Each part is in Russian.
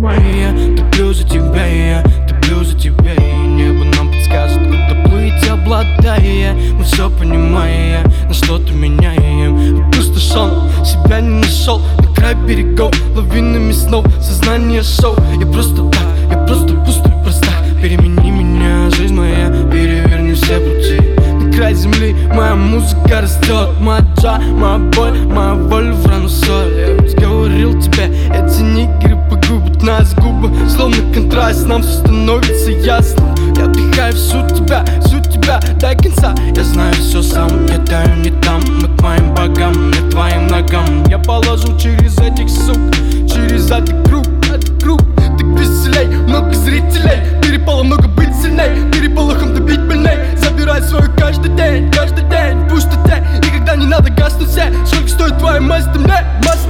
моя. Топлю за тебя, я топлю за тебя, и небо нам подскажет, куда плыть, обладая. Мы все понимая, на что-то меняем. Опустошен, себя не нашел, на край берегов, лавинами снов, сознание шоу. Я просто так, я просто пустой простак. Перемени меня, жизнь моя, переверни все пути. На край земли моя музыка растет, моя джа, моя боль, моя воля в рану соль. Я ведь говорил тебе, эти нигеры погубят нас, губы словно контраст, нам все становится ясно. Я вдыхаю всю тебя, до конца. Я знаю все сам, я таю не там. Мы к моим богам, не твоим ногам. Я положу через этих сук, через этот круг. Так веселей, много зрителей, перепало много быть сильней, переполохом добить больней. Забирай свою каждый день в пустоте. Никогда не надо гаснуть все. Сколько стоит твоя масть на мне,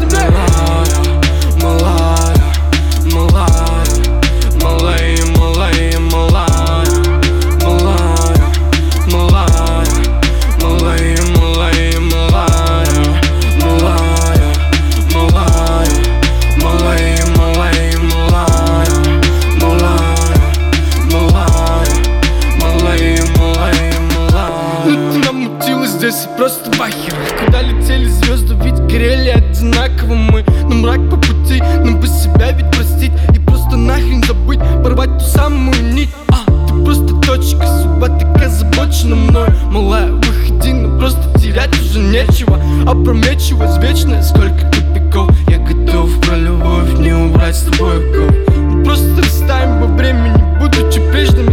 Малая, малая, малая, малая, малая, малая, малая, малая, малая, малая, малая, малая, малая, малая, малая, малая, малая, малая. Ну ты намутила здесь просто бахер. Куда летели звезды, ведь горели одинаково мы. Но мрак по пути, нам бы себя ведь простить и просто нахрен забыть, порвать ту самую нить. Ты просто точка, судьба так озабочена мной. Малая, выходи, но просто терять уже нечего. Опрометчивость вечная, сколько тупиков. Я готов про любовь не убрать с тобой оков. Мы просто растаем во времени, будучи прежним.